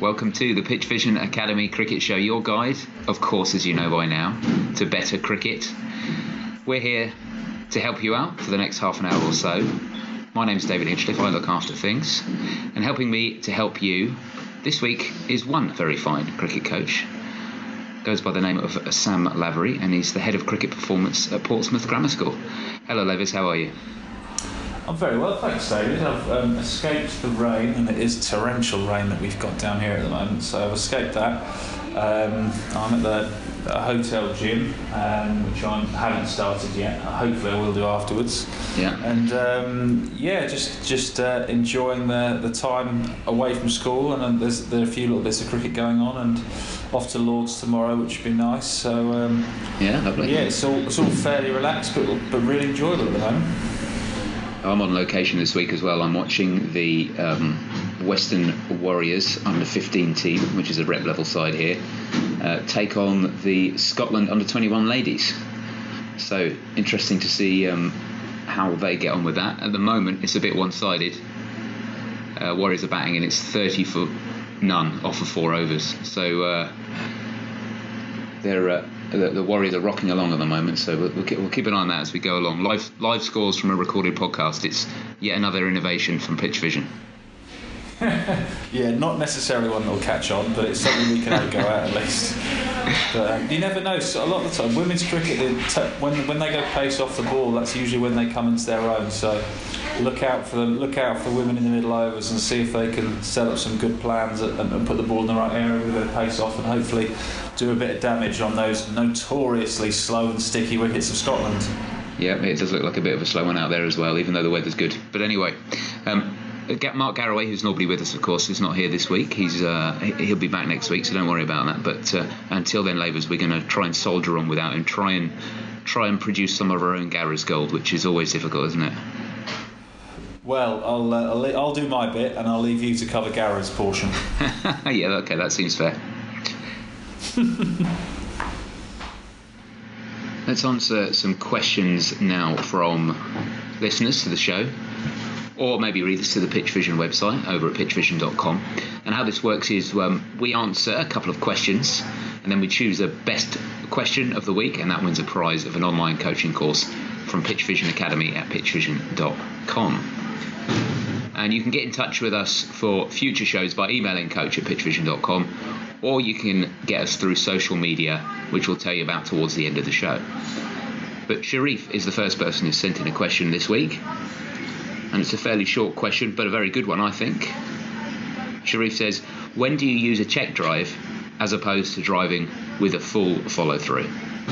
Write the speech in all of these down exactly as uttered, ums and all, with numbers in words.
Welcome to the Pitch Vision Academy Cricket Show, your guide, of course, as you know by now, to better cricket. We're here to help you out for the next half an hour or so. My name's David Hinchcliffe, I look after things, and helping me to help you this week is one very fine cricket coach. Goes by the name of Sam Lavery, and he's the head of cricket performance at Portsmouth Grammar School. Hello, Levis, how are you? I'm very well, thanks, David. I've um, escaped the rain, and it is torrential rain that we've got down here at the moment, so I've escaped that. Um, I'm at the, the hotel gym, um, which I haven't started yet. Hopefully I will do afterwards. Yeah. And um, yeah, just just uh, enjoying the, the time away from school, and um, there's there are a few little bits of cricket going on, and off to Lord's tomorrow, which would be nice. So um, yeah, lovely. Yeah, it's all it's all fairly relaxed, but but really enjoyable at the moment. I'm on location this week as well. I'm watching the um, Western Warriors under fifteen team, which is a rep level side here, uh, take on the Scotland under twenty-one ladies. So interesting to see um, how they get on with that. At the moment, it's a bit one-sided. Uh, Warriors are batting and it's thirty for none off of four overs. So uh, they're uh, the, the Warriors are rocking along at the moment. So we'll, we'll, keep, we'll keep an eye on that as we go along. Live live scores from a recorded podcast. It's yet another innovation from Pitch Vision. Yeah, not necessarily one that will catch on, but it's something we can have a go at at least. But um, you never know. So a lot of the time, women's cricket, they t- when when they go pace off the ball, that's usually when they come into their own. So look out for them. Look out for women in the middle overs and see if they can set up some good plans and, and put the ball in the right area with a bit of pace off, and hopefully do a bit of damage on those notoriously slow and sticky wickets of Scotland. Yeah, it does look like a bit of a slow one out there as well, even though the weather's good. But anyway. Um, Mark Garraway, who's normally with us, of course, is not here this week. He's uh, he'll be back next week, so don't worry about that. But uh, until then, Lavers, we're going to try and soldier on without him. Try and try and produce some of our own Garra's gold, which is always difficult, isn't it? Well, I'll uh, I'll, I'll do my bit, and I'll leave you to cover Garra's portion. Yeah, okay, that seems fair. Let's answer some questions now from listeners to the show. Or maybe read us to the Pitch Vision website over at pitch vision dot com. And how this works is um, we answer a couple of questions, and then we choose the best question of the week, and that wins a prize of an online coaching course from Pitch Vision Academy at pitch vision dot com. And you can get in touch with us for future shows by emailing coach at pitch vision dot com, or you can get us through social media, which we'll tell you about towards the end of the show. But Sharif is the first person who sent in a question this week. And it's a fairly short question, but a very good one, I think. Sharif says, when do you use a check drive as opposed to driving with a full follow-through?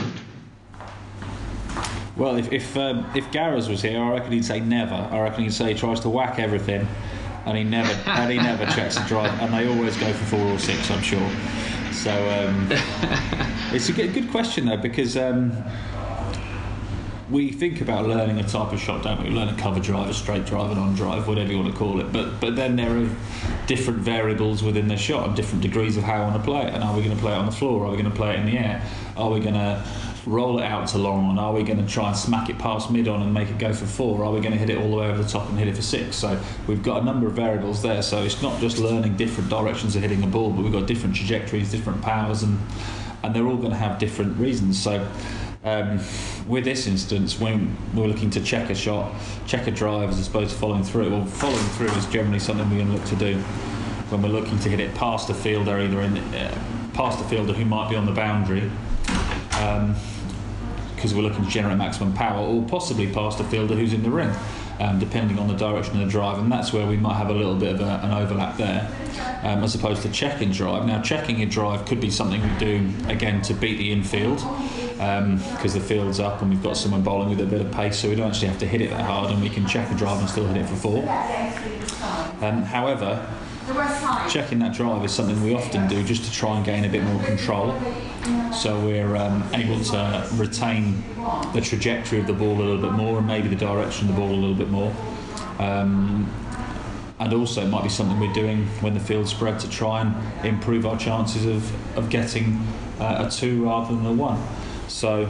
Well, if if, um, if Garras was here, I reckon he'd say never. I reckon he'd say he tries to whack everything, and he never and he never checks the drive, and they always go for four or six, I'm sure. So um, it's a good, good question, though, because... Um, we think about learning a type of shot, don't we? We learn a cover drive, a straight drive, an on drive, whatever you want to call it. But but then there are different variables within the shot and different degrees of how I want to play it. And are we going to play it on the floor? Are we going to play it in the air? Are we going to roll it out to long on? Are we going to try and smack it past mid on and make it go for four? Are we going to hit it all the way over the top and hit it for six? So we've got a number of variables there. So it's not just learning different directions of hitting a ball, but we've got different trajectories, different powers, and and they're all going to have different reasons. So. Um, with this instance, when we're looking to check a shot, check a drive as opposed to following through, well, following through is generally something we're going to look to do when we're looking to hit it past a fielder, either in uh, past a fielder who might be on the boundary, because um, we're looking to generate maximum power, or possibly past a fielder who's in the ring, um, depending on the direction of the drive, and that's where we might have a little bit of a, an overlap there. Um, as opposed to checking drive. Now, checking a drive could be something we do, again, to beat the infield, because um, the field's up and we've got someone bowling with a bit of pace, so we don't actually have to hit it that hard, and we can check a drive and still hit it for four. Um, however, checking that drive is something we often do just to try and gain a bit more control, so we're um, able to retain the trajectory of the ball a little bit more, and maybe the direction of the ball a little bit more. Um, And also it might be something we're doing when the field's spread to try and improve our chances of, of getting uh, a two rather than a one. So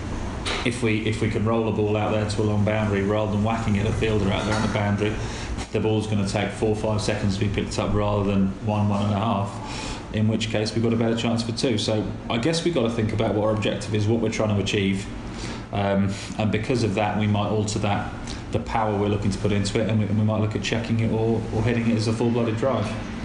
if we if we can roll a ball out there to a long boundary rather than whacking at a fielder out there on the boundary, the ball's going to take four or five seconds to be picked up rather than one, one and a half, in which case we've got a better chance for two. So I guess we've got to think about what our objective is, what we're trying to achieve. Um, and because of that, we might alter that, the power we're looking to put into it, and we, and we might look at checking it or, or hitting it as a full-blooded drive.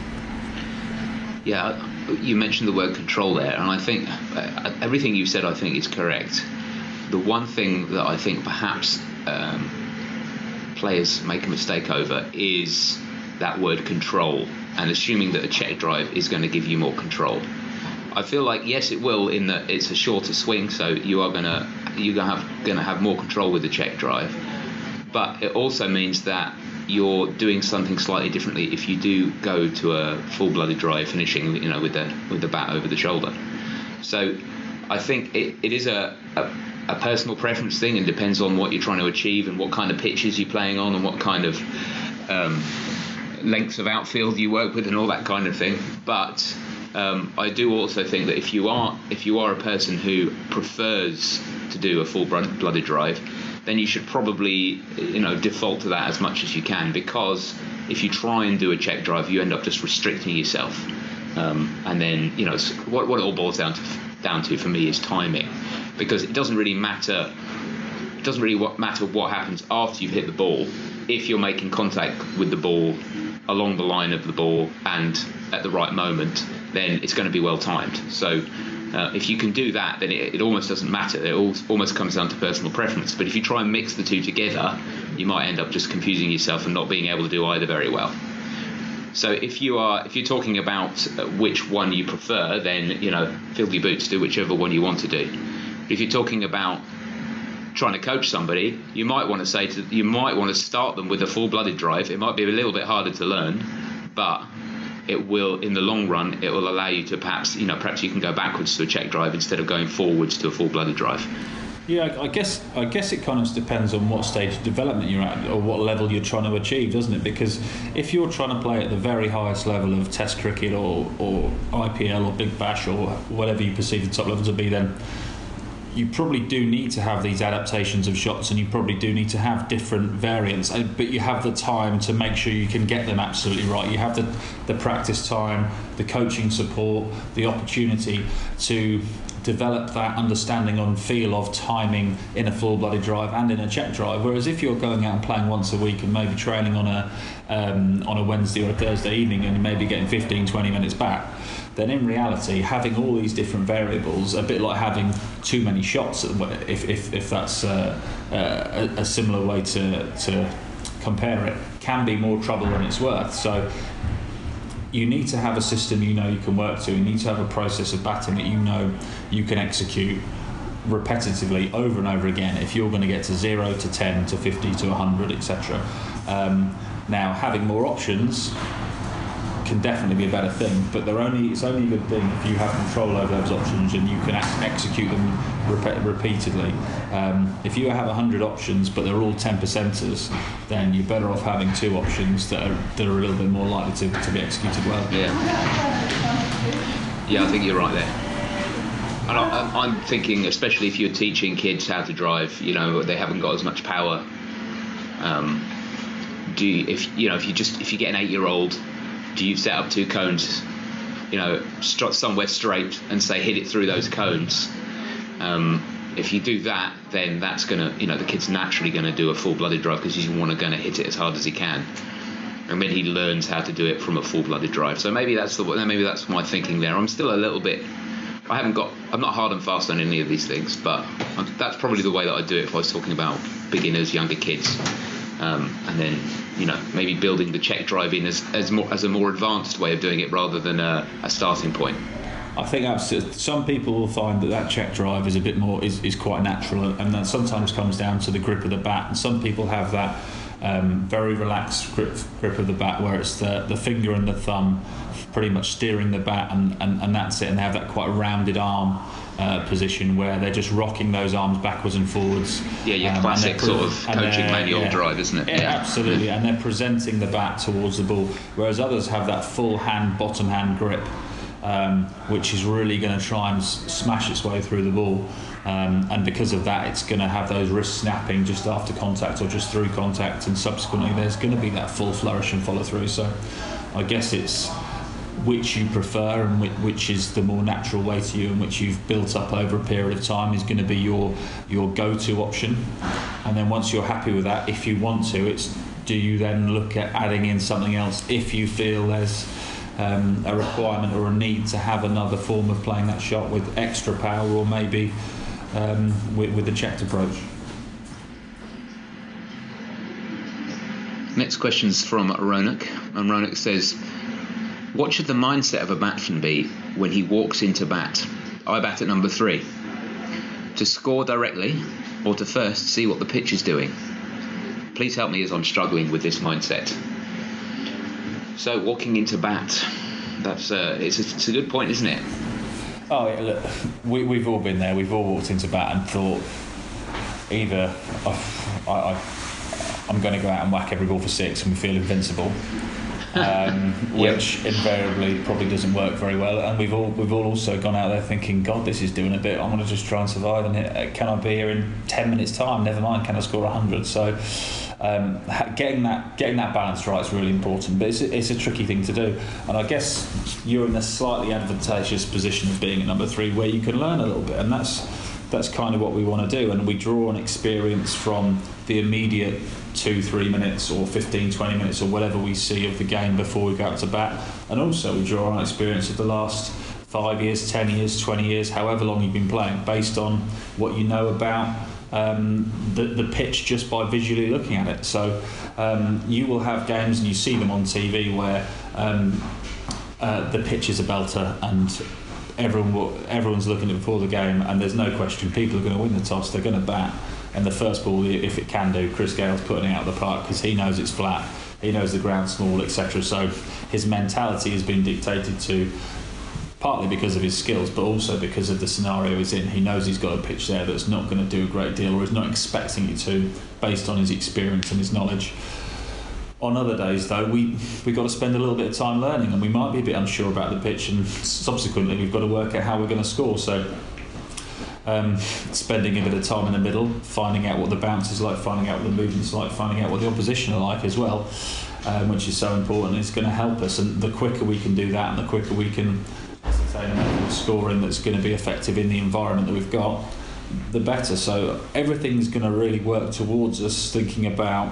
Yeah, you mentioned the word control there, and I think uh, everything you said, I think, is correct. The one thing that I think perhaps um, players make a mistake over is that word control, and assuming that a check drive is going to give you more control. I feel like yes, it will, in that it's a shorter swing, so you are gonna you're gonna have gonna have more control with the check drive. But it also means that you're doing something slightly differently if you do go to a full-blooded drive, finishing, you know, with the with the bat over the shoulder. So I think it, it is a, a a personal preference thing, and depends on what you're trying to achieve and what kind of pitches you're playing on and what kind of um, lengths of outfield you work with and all that kind of thing. But Um, I do also think that if you are if you are a person who prefers to do a full-blooded drive, then you should probably, you know, default to that as much as you can, because if you try and do a check drive, you end up just restricting yourself. Um, and then, you know, what what it all boils down to down to for me is timing, because it doesn't really matter. It doesn't really what, matter what happens after you've hit the ball. If you're making contact with the ball along the line of the ball and at the right moment, then it's going to be well timed. So uh, if you can do that, then it, it almost doesn't matter. It all, almost comes down to personal preference. But if you try and mix the two together, you might end up just confusing yourself and not being able to do either very well. So if you are if you're talking about which one you prefer, then, you know, fill your boots, do whichever one you want to do. But if you're talking about trying to coach somebody, you might want to say to you might want to start them with a full-blooded drive. It might be a little bit harder to learn, but it will, in the long run, it will allow you to perhaps, you know, perhaps you can go backwards to a check drive instead of going forwards to a full-blooded drive. Yeah, I guess I guess it kind of depends on what stage of development you're at or what level you're trying to achieve, doesn't it? Because if you're trying to play at the very highest level of Test cricket or, or I P L or Big Bash or whatever you perceive the top level to be, then you probably do need to have these adaptations of shots, and you probably do need to have different variants, but you have the time to make sure you can get them absolutely right. You have the, the practice time, the coaching support, the opportunity to develop that understanding on feel of timing in a full-blooded drive and in a check drive. Whereas if you're going out and playing once a week and maybe training on a um, on a Wednesday or a Thursday evening and maybe getting fifteen, twenty minutes back, then in reality having all these different variables, a bit like having too many shots, if if, if that's uh, uh, a, a similar way to, to compare it, can be more trouble than it's worth. So you need to have a system you know you can work to. You need to have a process of batting that you know you can execute repetitively over and over again if you're going to get to zero to ten to fifty to one hundred, et cetera. Um, now, having more options can definitely be a better thing, but they're only it's only a good thing if you have control over those options and you can ex- execute them rep- repeatedly. Um, if you have one hundred options but they're all ten percenters, then you're better off having two options that are, that are a little bit more likely to, to be executed well. Yeah, yeah, I think you're right there. And I, I'm thinking, especially if you're teaching kids how to drive, you know, they haven't got as much power. Um, do you, if you know if you just if you get an eight-year-old, do you set up two cones, you know, strut somewhere straight and say hit it through those cones? Um, if you do that, then that's gonna, you know, the kid's naturally going to do a full-blooded drive because he's want to going to hit it as hard as he can, and then he learns how to do it from a full-blooded drive. So maybe that's the maybe that's my thinking there. I'm still a little bit. I haven't got. I'm not hard and fast on any of these things, but I'm, that's probably the way that I do it if I was talking about beginners, younger kids. Um, and then, you know, maybe building the check drive in as as, more, as a more advanced way of doing it rather than a, a starting point. I think absolutely. Some people will find that that check drive is a bit more is, is quite natural, and that sometimes comes down to the grip of the bat. And some people have that um, very relaxed grip grip of the bat, where it's the the finger and the thumb pretty much steering the bat, and, and, and that's it. And they have that quite rounded arm Uh, position where they're just rocking those arms backwards and forwards. Yeah, your um, classic pre- sort of coaching manual yeah, drive, isn't it? Yeah, yeah, absolutely. And they're presenting the bat towards the ball, whereas others have that full hand, bottom hand grip. um, which is really going to try and s- smash its way through the ball. Um, and because of that, it's going to have those wrists snapping just after contact or just through contact, and subsequently there's going to be that full flourish and follow through. So I guess it's which you prefer and which, which is the more natural way to you and which you've built up over a period of time is going to be your your go-to option. And then once you're happy with that, if you want to, it's do you then look at adding in something else if you feel there's um, a requirement or a need to have another form of playing that shot with extra power, or maybe um, with, with the checked approach. Next question's from Ronak, and Ronak says, what should the mindset of a batsman be when he walks into bat? I bat at number three. To score directly, or to first see what the pitch is doing? Please help me as I'm struggling with this mindset. So walking into bat, that's uh, it's, a, it's a good point, isn't it? Oh, yeah, look, we, we've all been there. We've all walked into bat and thought, either oh, I, I, I'm going to go out and whack every ball for six and we feel invincible, um, which yep. invariably probably doesn't work very well. And we've all we've all also gone out there thinking, God, this is doing a bit. I'm going to just try and survive. And hit, can I be here in ten minutes' time? Never mind, can I score one hundred? So um, getting that getting that balance right is really important. But it's a, it's a tricky thing to do. And I guess you're in a slightly advantageous position of being at number three, where you can learn a little bit, and that's that's kind of what we want to do. And we draw on experience from the immediate two, three minutes or fifteen, twenty minutes or whatever we see of the game before we go out to bat. And also we draw on experience of the last five years, ten years, twenty years, however long you've been playing, based on what you know about um, the, the pitch just by visually looking at it. So um, you will have games, and you see them on T V, where um, uh, the pitch is a belter and everyone will, everyone's looking at it before the game, and there's no question people are going to win the toss, they're going to bat. And the first ball, if it can do, Chris Gale's putting it out of the park because he knows it's flat, he knows the ground's small, et cetera. So his mentality has been dictated to, partly because of his skills, but also because of the scenario he's in. He knows he's got a pitch there that's not going to do a great deal, or is not expecting it to, based on his experience and his knowledge. On other days, though, we we got to spend a little bit of time learning, and we might be a bit unsure about the pitch, and subsequently we've got to work out how we're going to score. So. Um, spending a bit of time in the middle, finding out what the bounce is like, finding out what the movement's like, finding out what the opposition are like as well, um, which is so important. It's going to help us, and the quicker we can do that, and the quicker we can ascertain a method of scoring that's going to be effective in the environment that we've got, the better. So everything's going to really work towards us thinking about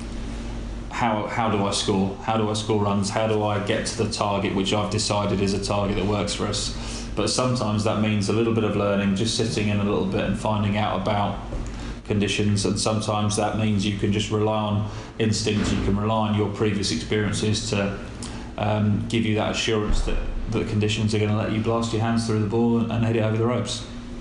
how how do I score, how do I score runs, how do I get to the target which I've decided is a target that works for us. But sometimes that means a little bit of learning, just sitting in a little bit and finding out about conditions, and sometimes that means you can just rely on instinct, you can rely on your previous experiences to um, give you that assurance that the conditions are going to let you blast your hands through the ball and, and head it over the ropes.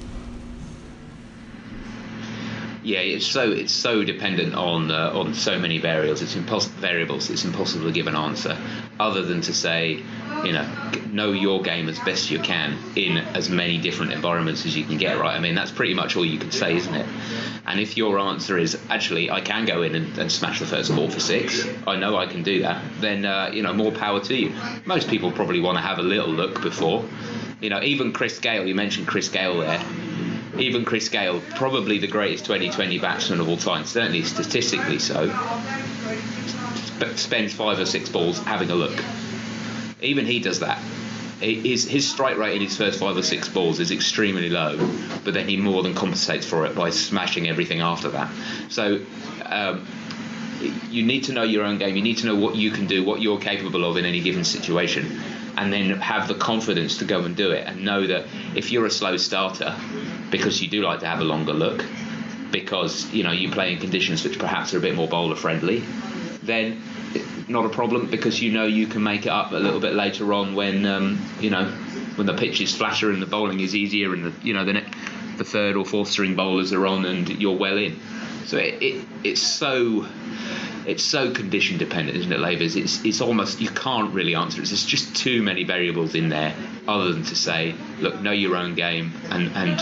Yeah, it's so it's so dependent on uh, on so many variables. It's impossible variables. It's impossible to give an answer, other than to say, you know, know your game as best you can in as many different environments as you can get. Right? I mean, that's pretty much all you can say, isn't it? And if your answer is actually I can go in and, and smash the first ball for six, I know I can do that. Then uh, you know, more power to you. Most people probably want to have a little look before. You know, even Chris Gale. You mentioned Chris Gale there. Even Chris Gale, probably the greatest twenty twenty batsman of all time, certainly statistically so, but spends five or six balls having a look. Even he does that. His, his strike rate in his first five or six balls is extremely low, but then he more than compensates for it by smashing everything after that. So um, you need to know your own game. You need to know what you can do, what you're capable of in any given situation, and then have the confidence to go and do it, and know that if you're a slow starter, because you do like to have a longer look, because you know you play in conditions which perhaps are a bit more bowler friendly, then not a problem, because you know you can make it up a little bit later on when um, you know when the pitch is flatter and the bowling is easier, and the you know the ne- the third or fourth string bowlers are on and you're well in. So it, it it's so it's so condition dependent, isn't it, Lavers? It's it's almost, you can't really answer it. There's just too many variables in there, other than to say, look, know your own game and and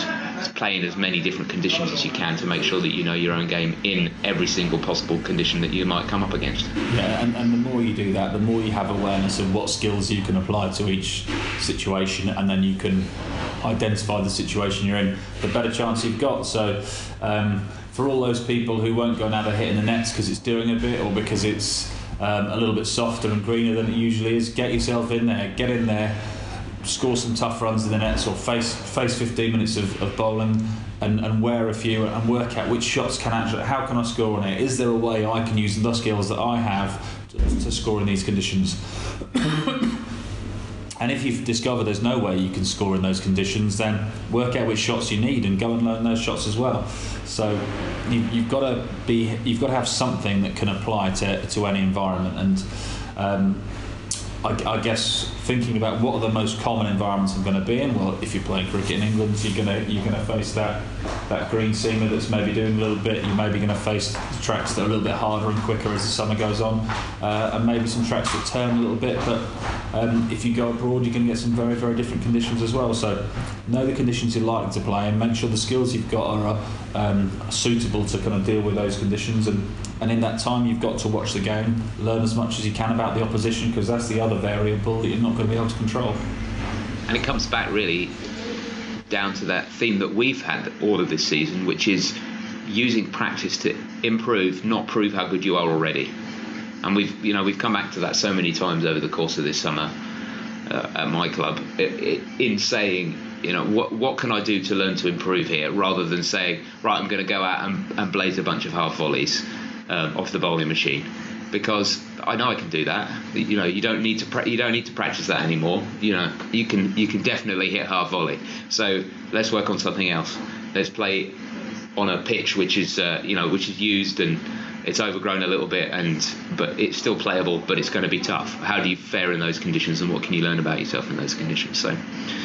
play in as many different conditions as you can to make sure that you know your own game in every single possible condition that you might come up against. Yeah, and, and the more you do that, the more you have awareness of what skills you can apply to each situation, and then you can identify the situation you're in, the better chance you've got. So um, for all those people who won't go and have a hit in the nets because it's doing a bit, or because it's um, a little bit softer and greener than it usually is, get yourself in there, get in there, score some tough runs in the nets, or face face fifteen minutes of, of bowling and, and wear a few and work out which shots can actually, how can I score on it? Is there a way I can use the skills that I have to, to score in these conditions? And if you discover there's no way you can score in those conditions, then work out which shots you need and go and learn those shots as well. So you, you've got to be, you've got to have something that can apply to to any environment. And um, I, I guess thinking about what are the most common environments I'm going to be in. Well, if you're playing cricket in England, you're going to you're going to face that that green seamer that's maybe doing a little bit. You're maybe going to face tracks that are a little bit harder and quicker as the summer goes on, uh, and maybe some tracks that turn a little bit. But um, if you go abroad, you're going to get some very very different conditions as well. So know the conditions you're likely to play, and make sure the skills you've got are um, suitable to kind of deal with those conditions. And And in that time, you've got to watch the game, learn as much as you can about the opposition, because that's the other variable that you're not going to be able to control. And it comes back really down to that theme that we've had all of this season, which is using practice to improve, not prove how good you are already. And we've, you know, we've come back to that so many times over the course of this summer uh, at my club, it, it, in saying, you know, what what can I do to learn to improve here, rather than saying, right, I'm going to go out and, and blaze a bunch of half volleys Um, off the bowling machine, because I know I can do that. You know, you don't need to pra- you don't need to practice that anymore. You know, you can you can definitely hit half volley. So let's work on something else. Let's play on a pitch which is uh, you know which is used and it's overgrown a little bit, and but it's still playable, but it's going to be tough. How do you fare in those conditions, and what can you learn about yourself in those conditions? So,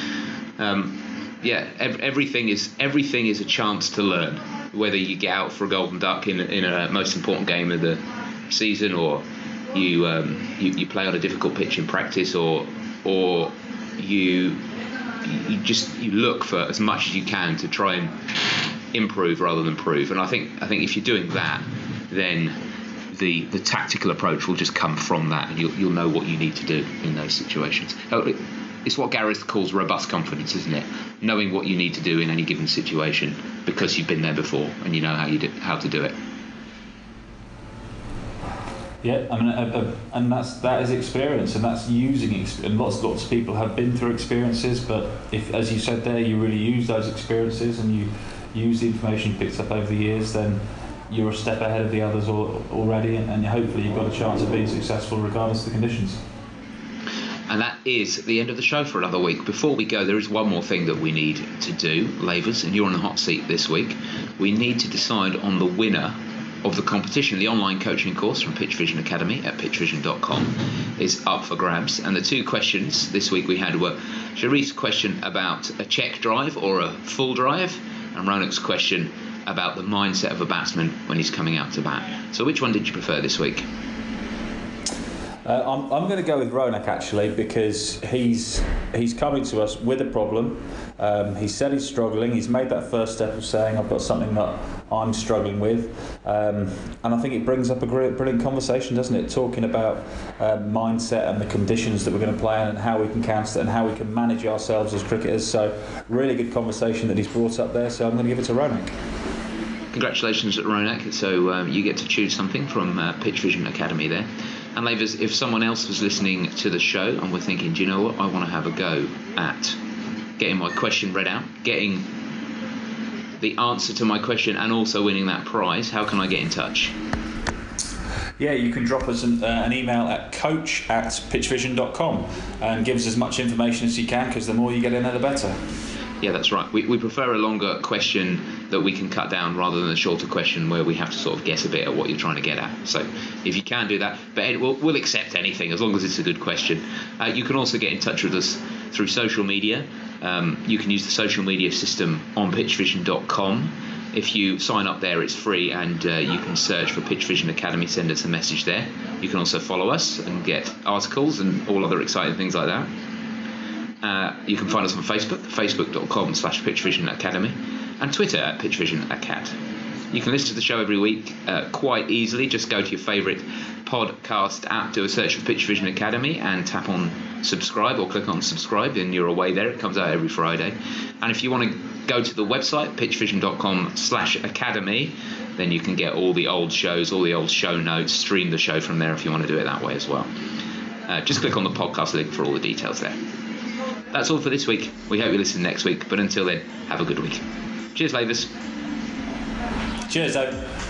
um, yeah, ev- everything is everything is a chance to learn. Whether you get out for a golden duck in in a most important game of the season, or you um, you, you play on a difficult pitch in practice, or or you you just you look for as much as you can to try and improve rather than prove. And I think I think if you're doing that, then the the tactical approach will just come from that, and you'll you'll know what you need to do in those situations. It's what Gareth calls robust confidence, isn't it? Knowing what you need to do in any given situation because you've been there before and you know how you do, how to do it. Yeah, I mean, uh, uh, and that's that is experience, and that's using experience. And lots lots of people have been through experiences, but if, as you said there, you really use those experiences and you use the information you picked up over the years, then you're a step ahead of the others al- already, and hopefully you've got a chance of being successful regardless of the conditions. And that is the end of the show for another week. Before we go, there is one more thing that we need to do, Lavers, and you're on the hot seat this week. We need to decide on the winner of the competition. The online coaching course from Pitch Vision Academy at pitch vision dot com is up for grabs. And the two questions this week we had were Sharif's question about a check drive or a full drive, and Ronak's question about the mindset of a batsman when he's coming out to bat. So which one did you prefer this week? Uh, I'm, I'm going to go with Ronak actually, because he's he's coming to us with a problem. Um, he said he's struggling. He's made that first step of saying, I've got something that I'm struggling with. Um, and I think it brings up a great, brilliant conversation, doesn't it? Talking about uh, mindset and the conditions that we're going to play in and how we can counter it and how we can manage ourselves as cricketers. So really good conversation that he's brought up there. So I'm going to give it to Ronak. Congratulations, Ronak. So um, you get to choose something from uh, Pitch Vision Academy there. And Lavers, if someone else was listening to the show and were thinking, do you know what, I want to have a go at getting my question read out, getting the answer to my question and also winning that prize, how can I get in touch? Yeah, you can drop us an, uh, an email at coach at pitch vision dot com and give us as much information as you can, because the more you get in there, the better. Yeah, that's right. We, we prefer a longer question that we can cut down rather than a shorter question where we have to sort of guess a bit at what you're trying to get at. So if you can do that, but we'll, we'll accept anything as long as it's a good question. Uh, you can also get in touch with us through social media. Um, you can use the social media system on pitch vision dot com. If you sign up there, it's free, and uh, you can search for Pitch Vision Academy, send us a message there. You can also follow us and get articles and all other exciting things like that. Uh, you can find us on Facebook, facebook dot com slash Pitch Vision Academy. and Twitter at Pitch Vision Acad. You can listen to the show every week uh, quite easily. Just go to your favourite podcast app, do a search for Pitch Vision Academy and tap on subscribe or click on subscribe and you're away there. It comes out every Friday. And if you want to go to the website, pitchvision.com slash academy, then you can get all the old shows, all the old show notes, stream the show from there if you want to do it that way as well. Uh, just click on the podcast link for all the details there. That's all for this week. We hope you listen next week, but until then, have a good week. Cheers, Lavis. Cheers, Dave.